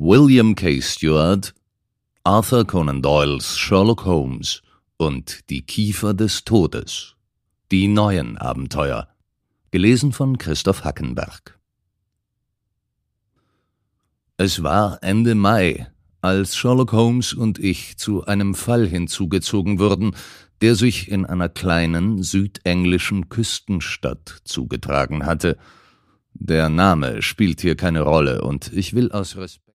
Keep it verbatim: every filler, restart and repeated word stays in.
William K. Stewart, Arthur Conan Doyles Sherlock Holmes und Die Kiefer des Todes. Die neuen Abenteuer. Gelesen von Christoph Hackenberg. Es war Ende Mai, als Sherlock Holmes und ich zu einem Fall hinzugezogen wurden, der sich in einer kleinen südenglischen Küstenstadt zugetragen hatte. Der Name spielt hier keine Rolle, und ich will aus Respekt